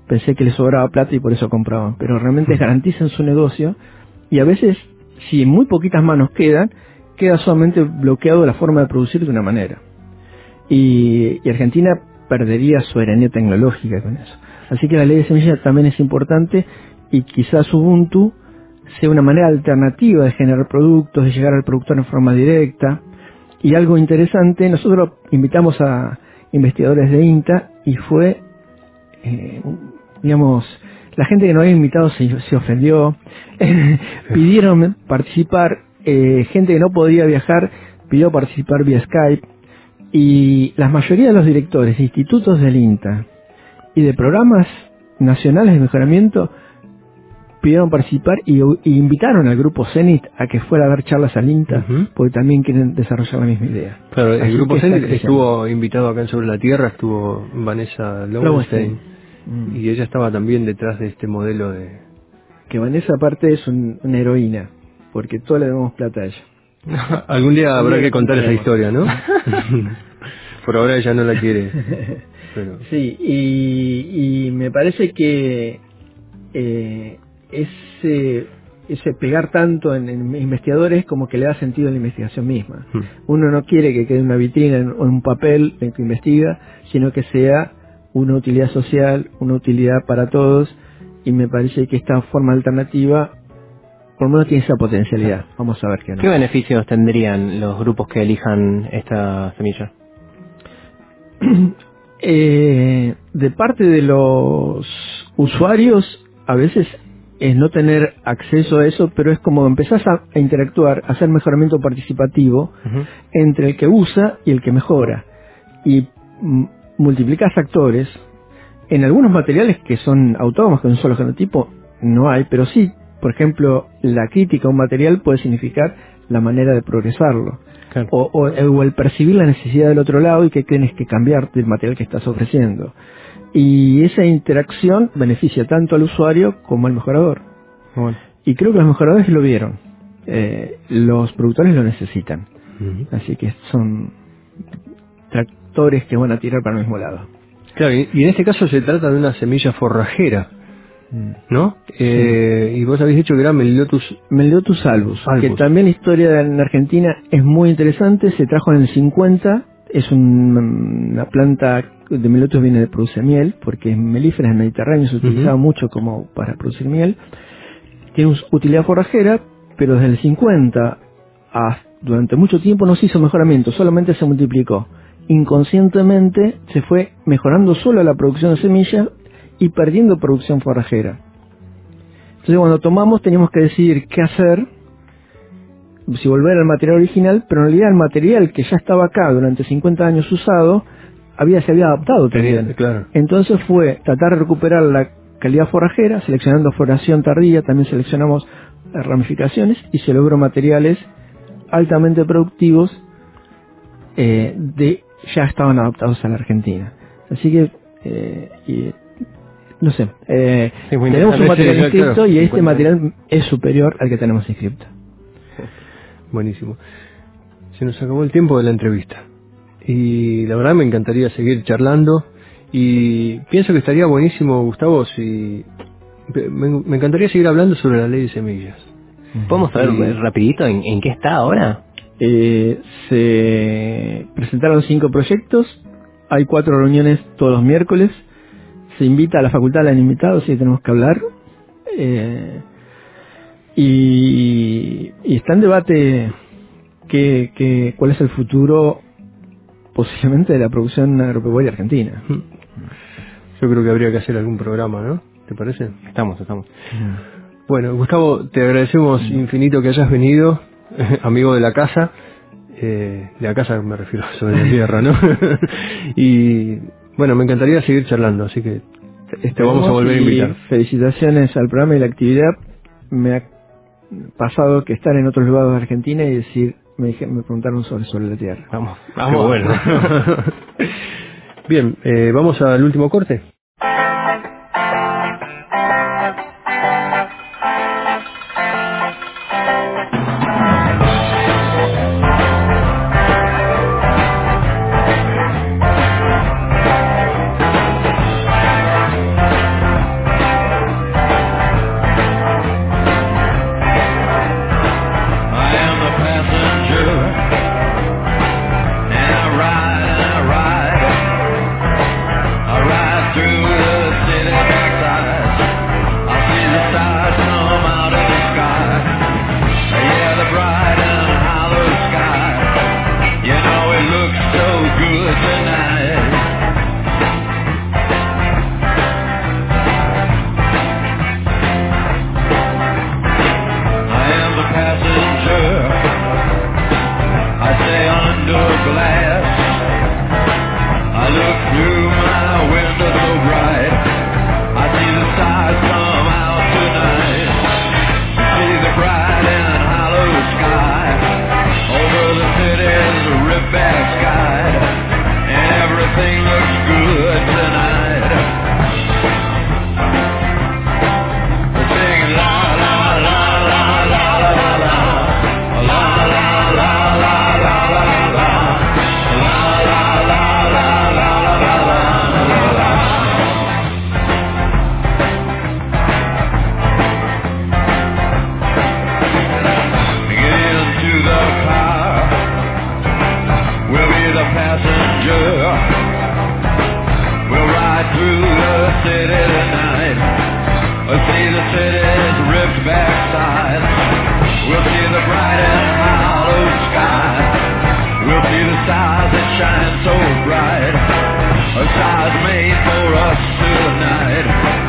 pensé que les sobraba plata y por eso compraban, pero realmente garantizan su negocio y a veces, si muy poquitas manos quedan, queda solamente bloqueado la forma de producir de una manera. Y, y Argentina perdería soberanía tecnológica con eso. Así que la ley de semillas también es importante y quizás Ubuntu sea una manera alternativa de generar productos, de llegar al productor en forma directa. Y algo interesante, nosotros invitamos a investigadores de INTA y fue, eh, digamos, la gente que nos había invitado se, se ofendió, pidieron participar, eh, gente que no podía viajar pidió participar vía Skype, y la mayoría de los directores de institutos del INTA y de programas nacionales de mejoramiento pidieron participar y, y invitaron al grupo Zenit a que fuera a dar charlas al INTA, uh-huh. porque también quieren desarrollar la misma idea. Claro, el Así grupo Zenit estuvo invitado acá en Sobre la Tierra, estuvo Vanessa Lowenstein, mm. y ella estaba también detrás de este modelo de... Que Vanessa aparte es un, una heroína, porque todos le damos plata a ella. Algún día habrá que contar esa historia, ¿no? Por ahora ella no la quiere. Pero... Sí, y, y me parece que eh, ese, ese pegar tanto en, en investigadores como que le da sentido a la investigación misma. Hmm. Uno no quiere que quede una vitrina en, en un papel en que investiga, sino que sea una utilidad social, una utilidad para todos, y me parece que esta forma alternativa por lo menos tiene esa potencialidad. Vamos a ver qué no. ¿Qué beneficios tendrían los grupos que elijan esta semilla? eh, de parte de los usuarios, a veces es no tener acceso a eso, pero es como empezás a, a interactuar, a hacer mejoramiento participativo uh-huh. entre el que usa y el que mejora. Y m- multiplicás actores. En algunos materiales que son autónomos, con un solo genotipo, no hay, pero sí. Por ejemplo, la crítica a un material puede significar la manera de progresarlo. Claro. O, o, o el percibir la necesidad del otro lado y que tienes que cambiar del material que estás ofreciendo. Y esa interacción beneficia tanto al usuario como al mejorador. Bueno. Y creo que los mejoradores lo vieron. Eh, los productores lo necesitan. Uh-huh. Así que son tractores que van a tirar para el mismo lado. Claro, y, y en este caso se trata de una semilla forrajera, ¿no? Eh, sí. Y vos habéis dicho que era Melilotus Melilotus albus, albus, que también la historia en Argentina es muy interesante. Se trajo en el cincuenta, es un, una planta de Melilotus, viene de producir miel, porque es melífera, en el Mediterráneo se utilizaba uh-huh. mucho como para producir miel. Tiene utilidad forrajera, pero desde el cincuenta a, durante mucho tiempo no se hizo mejoramiento, solamente se multiplicó. Inconscientemente se fue mejorando solo la producción de semillas y perdiendo producción forrajera. Entonces cuando tomamos teníamos que decidir qué hacer, si volver al material original, pero en realidad el material que ya estaba acá durante cincuenta años usado, había, se había adaptado también. Claro. Entonces fue tratar de recuperar la calidad forrajera, seleccionando floración tardía, también seleccionamos ramificaciones y se logró materiales altamente productivos eh, de ya estaban adaptados a la Argentina. Así que eh, y, no sé, eh, sí, tenemos un material sí, inscripto claro, y este bueno. material es superior al que tenemos inscripto. Buenísimo. Se nos acabó el tiempo de la entrevista y la verdad me encantaría seguir charlando y pienso que estaría buenísimo, Gustavo, si me, me encantaría seguir hablando sobre la ley de semillas. ¿Podemos saber y, rapidito en, en qué está ahora? Eh, se presentaron cinco proyectos, hay cuatro reuniones todos los miércoles. Se invita a la facultad, la han invitado, sí, tenemos que hablar. Eh, y, y está en debate que, que, cuál es el futuro posiblemente de la producción agropecuaria argentina. Yo creo que habría que hacer algún programa, ¿no? ¿Te parece? Estamos, estamos. Bueno, Gustavo, te agradecemos infinito que hayas venido, amigo de la casa. Eh, de la casa me refiero sobre la tierra, ¿no? Y... bueno, me encantaría seguir charlando, así que te vamos a volver a invitar. Felicitaciones al programa y la actividad. Me ha pasado que estar en otros lugares de Argentina y decir, me, dije, me preguntaron sobre sobre la tierra. Vamos, vamos. Qué bueno. Bien, eh, vamos al último corte. shine so bright. A star's made for us tonight.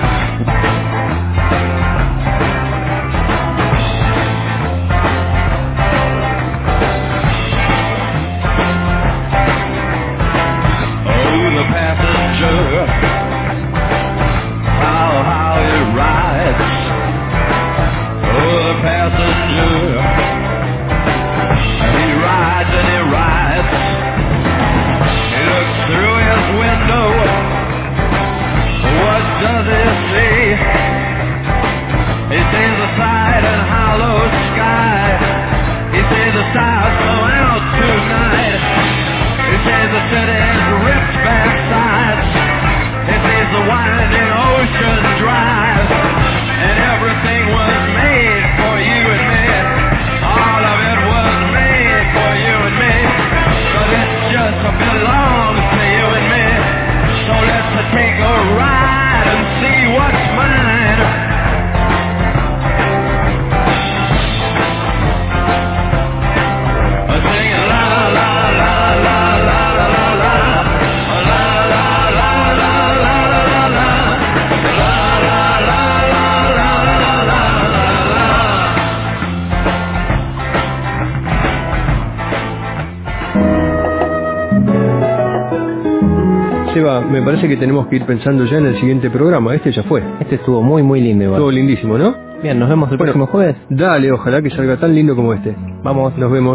Seba, me parece que tenemos que ir pensando ya en el siguiente programa. Este ya fue. Este estuvo muy, muy lindo igual. Estuvo lindísimo, ¿no? Bien, nos vemos el bueno, próximo jueves. Dale, ojalá que salga tan lindo como este. Vamos. Nos vemos.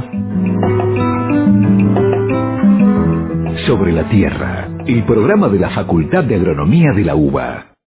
Sobre la Tierra, el programa de la Facultad de Agronomía de la UBA.